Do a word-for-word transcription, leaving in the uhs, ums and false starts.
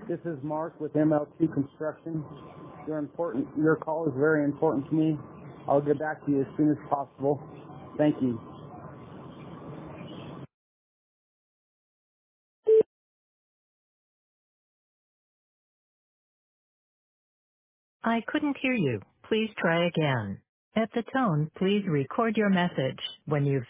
This is Mark with M L two Construction. Your important, your call is very important to me. I'll get back to you as soon as possible. Thank you. I couldn't hear you. Please try again. At the tone, please record your message. When you've